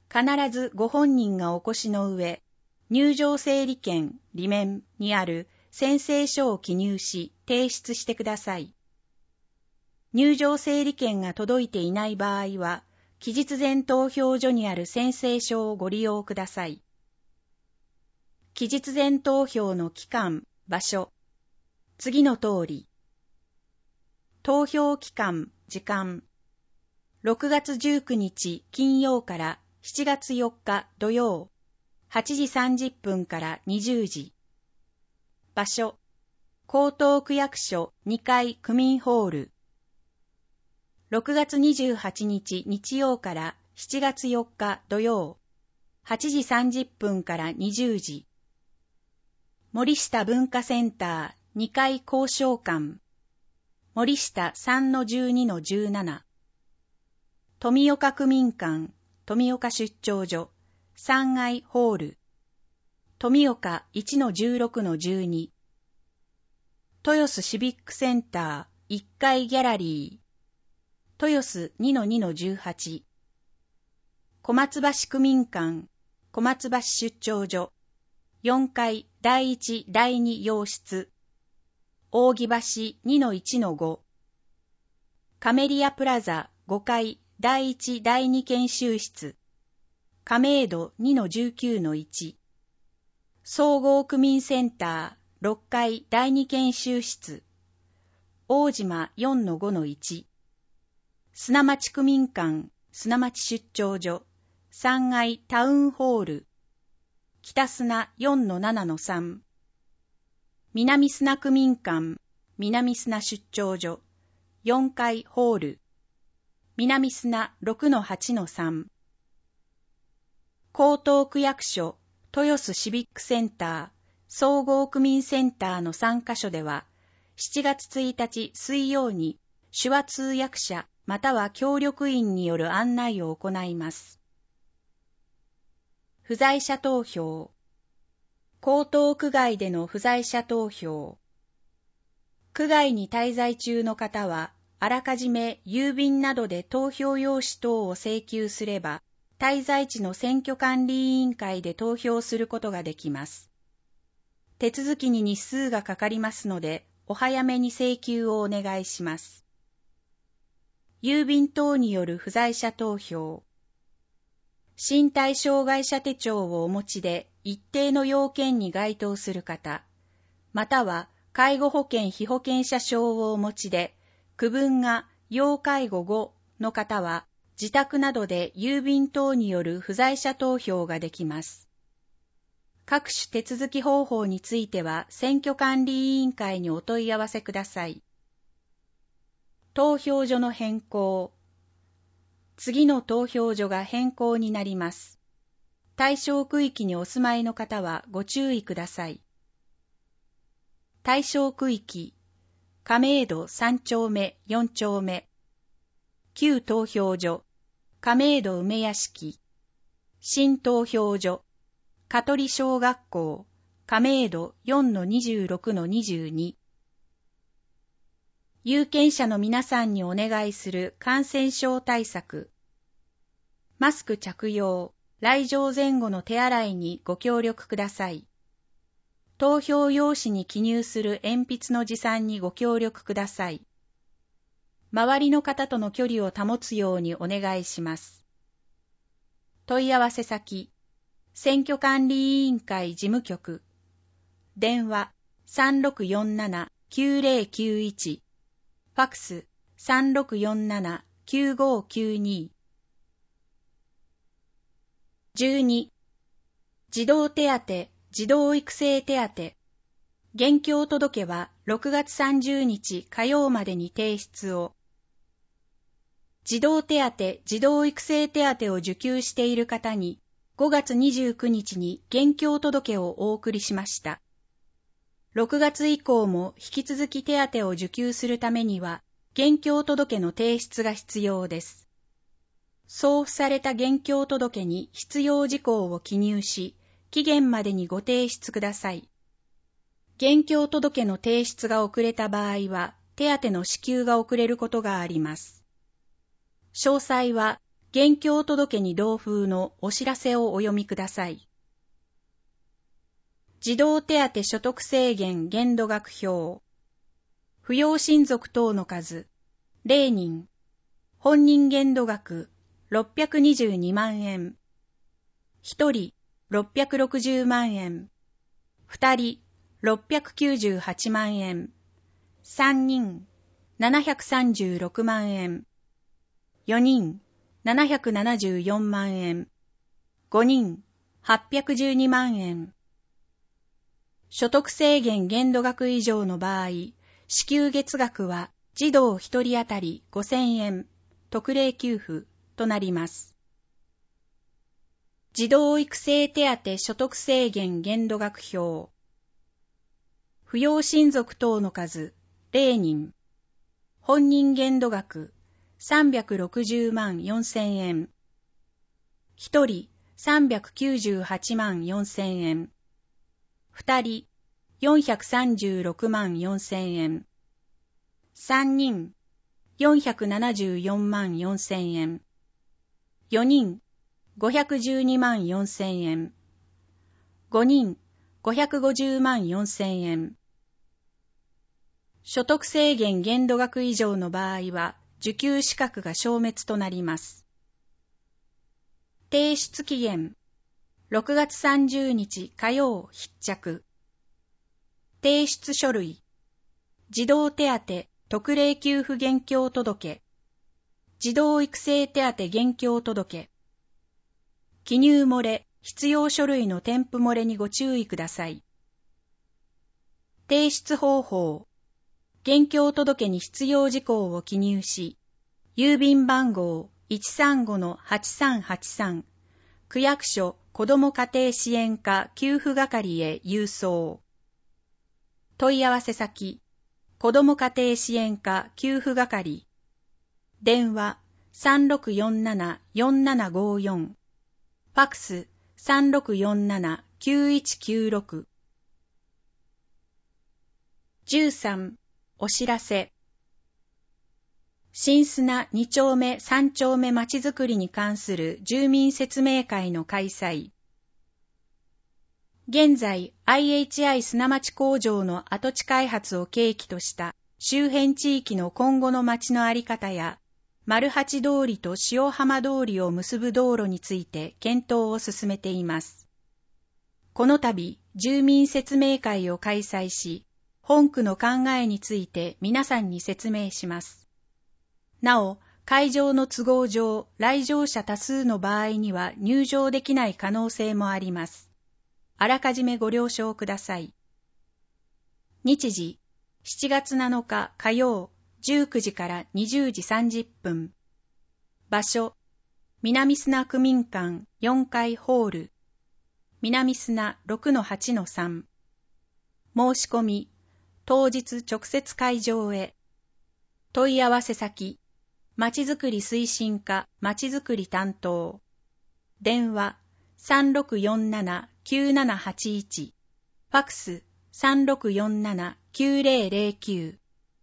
必ずご本人がお越しの上、入場整理券、裏面にある宣誓書を記入し提出してください。入場整理券が届いていない場合は、期日前投票所にある宣誓書をご利用ください。期日前投票の期間、場所、次の通り。投票期間、時間。ろくがつじゅうくにち金曜からしちがつよっか土曜、はちじさんじゅっぷんからにじゅうじ。場所、江東区役所にかい区民ホール。ろくがつにじゅうはちにち日曜からしちがつよっか土曜、はちじさんじゅっぷんからにじゅうじ。森下文化センターにかい交渉館。森下 さんのじゅうにのじゅうなな。富岡区民館、富岡出張所、さんがいホール。富岡 いちのじゅうろくのじゅうに。豊洲シビックセンターいっかいギャラリー。豊洲 にのにのじゅうはち。小松橋区民館、小松橋出張所、よんかいだいいちだいに洋室。扇橋 にのいちのご。カメリアプラザごかいだいいちだいに研修室。亀戸 にのじゅうきゅうのいち。総合区民センターろっかいだいに研修室。大島 よんのごのいち。砂町区民館、砂町出張所、さんがいタウンホール。北砂 よんのななのさん。南砂区民館、南砂出張所、よんかいホール。南砂 ろくのはちのさん。江東区役所、豊洲シビックセンター、総合区民センターのさんかしょでは、しちがつついたち水曜に手話通訳者または協力員による案内を行います。不在者投票。江東区外での不在者投票。区外に滞在中の方は、あらかじめ郵便などで投票用紙等を請求すれば、滞在地の選挙管理委員会で投票することができます。手続きに日数がかかりますので、お早めに請求をお願いします。郵便等による不在者投票。身体障害者手帳をお持ちで一定の要件に該当する方、または介護保険被保険者証をお持ちで、区分が要介護ごの方は、自宅などで郵便等による不在者投票ができます。各種手続き方法については、選挙管理委員会にお問い合わせください。投票所の変更。次の投票所が変更になります。対象区域にお住まいの方はご注意ください。対象区域、亀戸さんちょうめよんちょうめ。旧投票所、亀戸梅屋敷。新投票所、香取小学校、亀戸 よんのにじゅうろくのにじゅうに。有権者の皆さんにお願いする感染症対策。マスク着用、来場前後の手洗いにご協力ください。投票用紙に記入する鉛筆の持参にご協力ください。周りの方との距離を保つようにお願いします。問い合わせ先、選挙管理委員会事務局、電話 さんろくよんななきゅうぜろきゅういち、ファックス さんろくよんななきゅうごきゅうに。じゅうに、児童手当、児童育成手当。現況届はろくがつさんじゅうにち火曜までに提出を。児童手当、児童育成手当を受給している方にごがつにじゅうくにちに現況届をお送りしました。ろくがつ以降も引き続き手当を受給するためには現況届の提出が必要です。送付された現況届に必要事項を記入し、期限までにご提出ください。現況届の提出が遅れた場合は、手当の支給が遅れることがあります。詳細は、 現況届に同封のお知らせをお読みください。児童手当所得制限限度額表。扶養親族等の数、れいにん。本人限度額、ろっぴゃくにじゅうにまんえん。ひとり、ろっぴゃくろくじゅうまんえん。ふたり、ろっぴゃくきゅうじゅうはちまんえん。さんにん、ななひゃくさんじゅうろくまんえん。よにん、ななひゃくななじゅうよんまんえん。ごにん、はっぴゃくじゅうにまんえん。所得制限限度額以上の場合、支給月額は児童ひとり当たりごせんえん、特例給付となります。児童育成手当所得制限限度額表。扶養親族等の数、れいにん。本人限度額、さんびゃくろくじゅうまんよんせんえん。ひとり、さんびゃくきゅうじゅうはちまんよんせんえん。ふたり、よんひゃくさんじゅうろくまんよんせんえん。さんにん、よんひゃくななじゅうよんまんよんせんえん。よにん、ごひゃくじゅうにまんよんせんえん。ごにん、ごひゃくごじゅうまんよんせんえん。所得制限限度額以上の場合は、受給資格が消滅となります。提出期限、ろくがつさんじゅうにち火曜必着。提出書類、児童手当特例給付現況届、児童育成手当現況届、記入漏れ、必要書類の添付漏れにご注意ください。提出方法、現況届に必要事項を記入し、郵便番号 いちさんごのはちさんはちさん、区役所子ども家庭支援課給付係へ郵送。問い合わせ先、子ども家庭支援課給付係。電話 さんろくよんななよんななごよん。ファックス さんろくよんななきゅういちきゅうろく。じゅうさん、お知らせ。新砂に丁目さん丁目まちづくりに関する住民説明会の開催。現在 アイエイチアイ 砂町工場の跡地開発を契機とした周辺地域の今後の町の在り方や、丸八通りと塩浜通りを結ぶ道路について検討を進めています。この度、住民説明会を開催し、本区の考えについて皆さんに説明します。なお、会場の都合上、来場者多数の場合には入場できない可能性もあります。あらかじめご了承ください。日時、しちがつなのか火曜、じゅうくじからにじゅうじさんじゅっぷん。場所、南砂区民館よんかいホール。南砂 ろくのはちのさん。申し込み、当日直接会場へ。問い合わせ先、まちづくり推進課まちづくり担当。電話、さんろくよんななきゅうななはちいち。ファックス、さんろくよんななきゅうぜろぜろきゅう。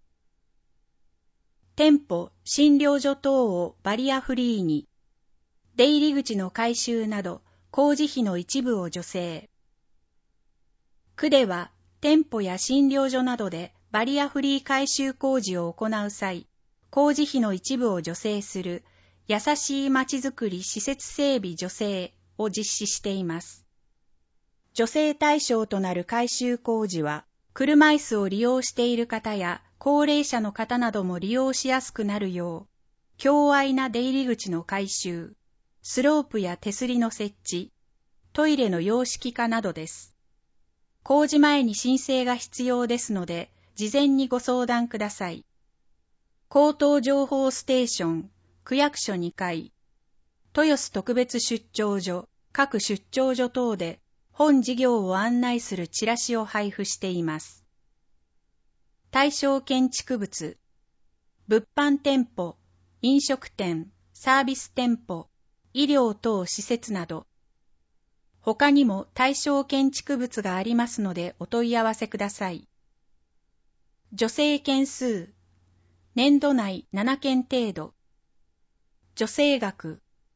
店舗、診療所等をバリアフリーに。出入り口の改修など、工事費の一部を助成。区では、店舗や診療所などでバリアフリー改修工事を行う際、工事費の一部を助成する、優しいまちづくり施設整備助成を実施しています。助成対象となる改修工事は、車椅子を利用している方や高齢者の方なども利用しやすくなるよう、強愛な出入り口の改修、スロープや手すりの設置、トイレの洋式化などです。工事前に申請が必要ですので、事前にご相談ください。口頭情報ステーション、区役所にかい、豊洲特別出張所、各出張所等で本事業を案内するチラシを配布しています。対象建築物、物販店舗、飲食店、サービス店舗、医療等施設など、他にも対象建築物がありますのでお問い合わせください。助成件数、年度内ななけん程度。助成額、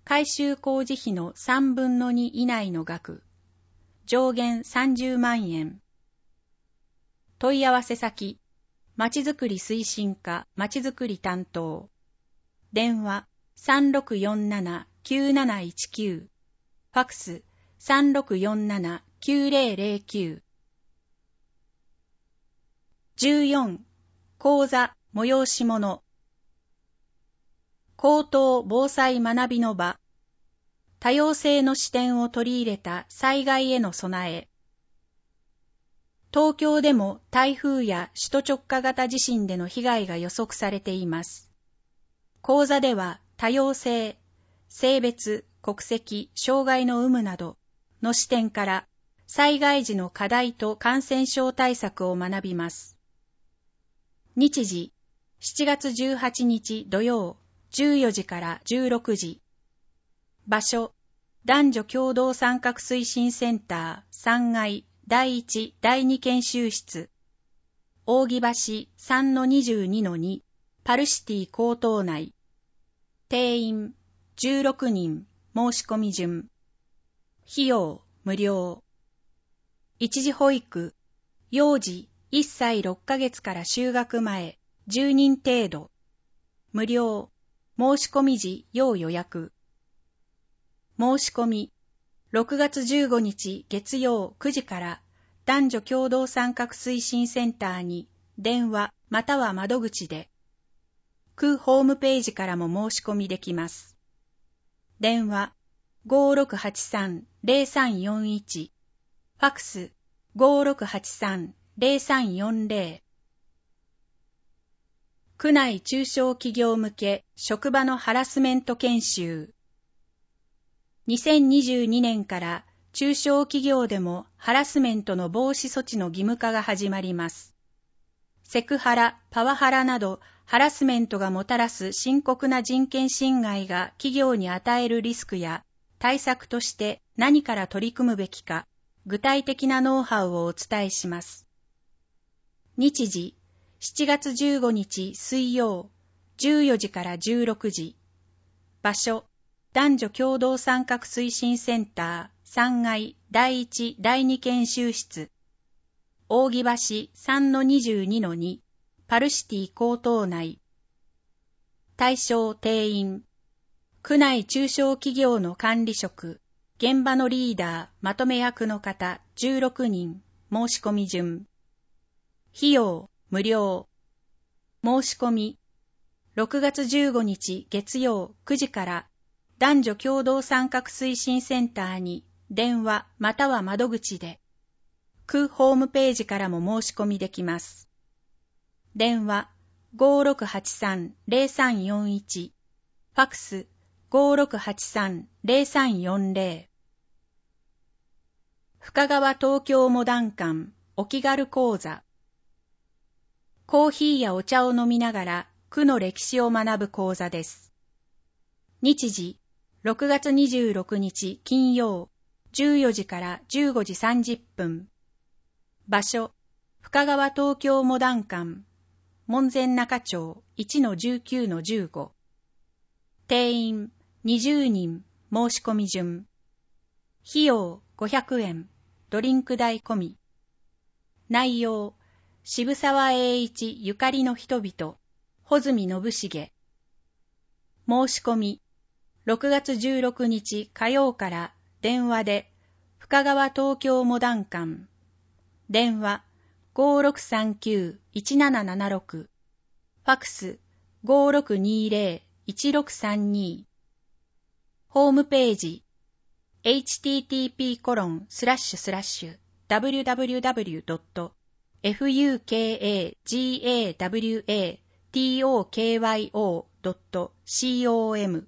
改修工事費のさんぶんのに以内の額。上限さんじゅうまんえん。問い合わせ先、まちづくり推進課まちづくり担当。電話 さんろくよんななきゅうなないちきゅう。ファックス さんろくよんななきゅうぜろぜろきゅう。じゅうよん. 講座催し物。高等防災学びの場。多様性の視点を取り入れた災害への備え。東京でも台風や首都直下型地震での被害が予測されています。講座では多様性、性別、国籍、障害の有無などの視点から災害時の課題と感染症対策を学びます。日時、しちがつじゅうはちにち土曜、じゅうよじからじゅうろくじ。場所、男女共同参画推進センターさんがいだいいちだいに研修室。扇橋 さんのにじゅうにのに パルシティ高等内。定員じゅうろくにん、申し込み順。費用無料。一時保育、幼児いっさいろっかげつから就学前じゅうにん程度。無料。申し込み時要予約。申し込み、ろくがつじゅうごにち月曜くじから男女共同参画推進センターに電話または窓口で。区ホームページからも申し込みできます。電話 ごーろくはちさんぜろさんよんいち。ファックス ごーろくはちさんぜろさんよんぜろ。区内中小企業向け職場のハラスメント研修。にせんにじゅうにねんから中小企業でもハラスメントの防止措置の義務化が始まります。セクハラ、パワハラなどハラスメントがもたらす深刻な人権侵害が企業に与えるリスクや対策として何から取り組むべきか、具体的なノウハウをお伝えします。日時、しちがつじゅうごにち水曜、じゅうよじからじゅうろくじ。場所、男女共同参画推進センターさんがいだいいちだいに研修室。扇橋 さんのにじゅうにのに パルシティ高等内。対象定員。区内中小企業の管理職、現場のリーダー、まとめ役の方じゅうろくにん、申し込み順。費用無料。申し込み、ろくがつじゅうごにち月曜くじから男女共同参画推進センターに電話または窓口で。区ホームページからも申し込みできます。電話 ごーろくはちさんぜろさんよんいち。ファックス ごーろくはちさんぜろさんよんぜろ。深川東京モダン館お気軽講座。コーヒーやお茶を飲みながら区の歴史を学ぶ講座です。日時、ろくがつにじゅうろくにち金曜、じゅうよじからじゅうごじさんじゅっぷん。場所、深川東京モダン館、門前仲町 いちのじゅうきゅうのじゅうご。定員にじゅうにん、申し込み順。費用ごひゃくえん、ドリンク代込み。内容、渋沢栄一ゆかりの人々、穂積信重。申し込み、ろくがつじゅうろくにち火曜から電話で、深川東京モダン館。電話 ごーろくさんきゅういちななななろく。ファックス ごーろくにぜろいちろくさんに。ホームページ エイチティーティーピーコロンスラッシュスラッシュダブリュダブリュダブリュドットエフユーケーエージーエーダブリュエーティーオーケーワイオードットコム。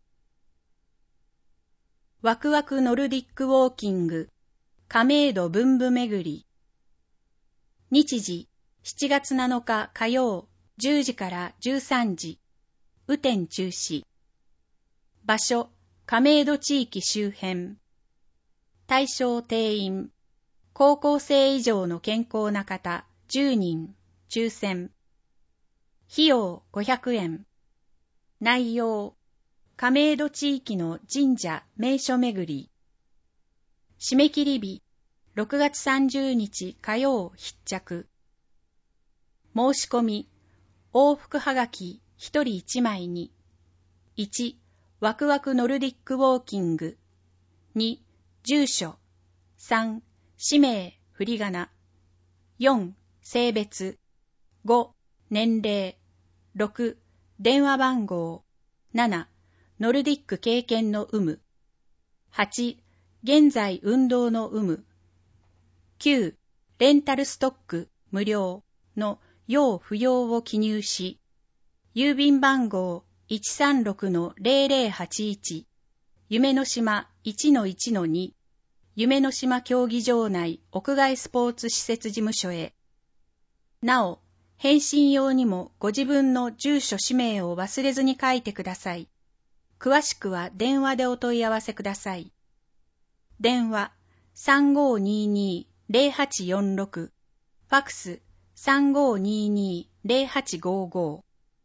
ワクワクノルディックウォーキング亀戸文武巡り。日時しちがつなのか火曜じゅうじからじゅうさんじ。雨天中止。場所亀戸地域周辺。対象定員。高校生以上の健康な方じゅうにん、抽選。費用ごひゃくえん。内容、 亀戸地域の神社名所巡り。締め切り日、ろくがつさんじゅうにち火曜必着。申し込み、往復はがきひとりいちまいに。いち、ワクワクノルディックウォーキング。に、住所。さん、氏名、振り仮名。よん、性別。ご、年齢。ろく、電話番号。なな、ノルディック経験の有無。はち、現在運動の有無。きゅう、レンタルストック無料の要不要を記入し、郵便番号 いちさんろくのぜろぜろはちいち、夢の島 いちのいちのに、夢の島競技場内屋外スポーツ施設事務所へ。なお、返信用にもご自分の住所氏名を忘れずに書いてください。詳しくは電話でお問い合わせください。電話 さんごーにーにーぜろはちよんろく、ファクス さんごーにーにーぜろはちごーごー。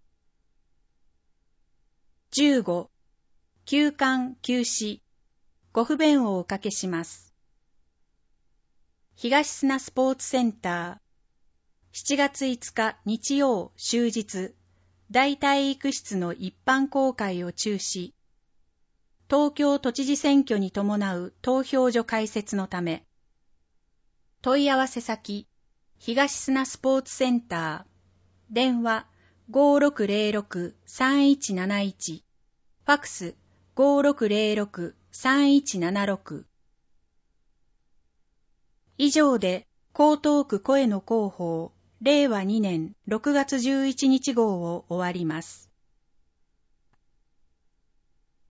じゅうご、休館休止。ご不便をおかけします。東砂スポーツセンター。しちがついつか日曜終日、大体育室の一般公開を中止。東京都知事選挙に伴う投票所開設のため。問い合わせ先、東砂スポーツセンター。電話 ごーろくぜろろくさんいちなないち、ファクス ごーろくぜろろくさんいちななろく。以上で江東区声の広報れいわにねんろくがつじゅういちにち号を終わります。